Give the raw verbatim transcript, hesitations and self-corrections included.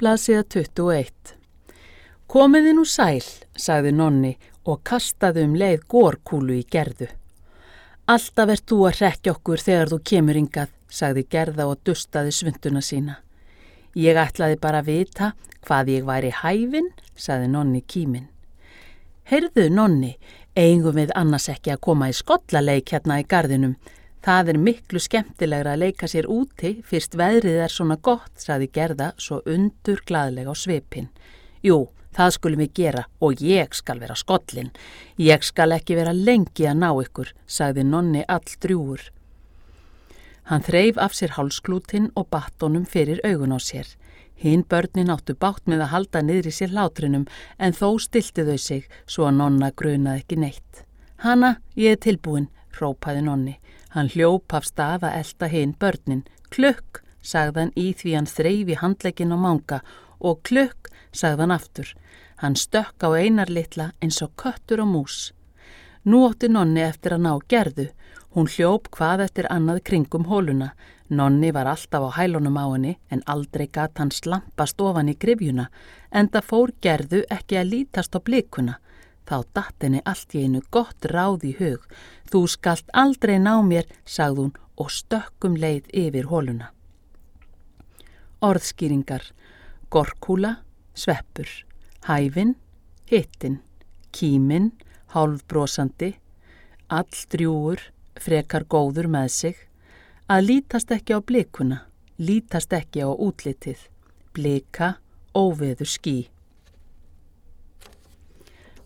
Blaðsíða tuttugu og eitt. Komiði nú sæl, sagði Nonni og kastaði um leið gorkúlu í Gerðu. Alltaf ert þú að hrekkja okkur þegar þú kemur hingað, sagði Gerða og dustaði svunduna sína. Ég ætlaði bara að vita hvað ég væri hæfin, sagði Nonni kíminn. Heyrðu, Nonni, eigum við annars ekki að koma í skollaleik hérna í garðinum. Það er miklu skemmtilegra að leika sér úti fyrst veðrið er svona gott, sagði Gerða svo undur glaðlega á svipinn. Jú, það skulum við gera og ég skal vera skollin. Ég skal ekki vera lengi að ná ykkur, sagði Nonni all drjúgur. Hann þreif af sér hálsklútinn og batt honum fyrir augun á sér. Hinn börnin áttu bátt með að halda niðri sér hlátrinum en þó stilti þau sig svo að Nonna grunaði ekki neitt. Hanna, ég er tilbúin, hrópaði Nonni. Hann hljóp af stað að elta hinn börnin. Klukk, sagði hann í því hann þreif í handlegginn á manga og klukk, sagði hann aftur. Hann stökk á einar litla eins og köttur og mús. Nú átti Nonni eftir að ná Gerðu. Hún hljóp hvað eftir annað kringum hóluna. Nonni var alltaf á hælunum á henni en aldrei gat hann slampast ofan í gryfjuna, enda fór Gerðu ekki að lítast á blikuna. Þá datt henni allt í einu gott ráð í hug. Þú skalt aldrei ná mér, sagði hún og stökkum leið yfir hóluna. Orðskýringar. Gorkúla, sveppur, hæfin, hittin, kíminn, hálfbrosandi, alldrjúgur, frekar góður með sig, að lítast ekki á blikuna, lítast ekki á útlitið, blika, óveður ský.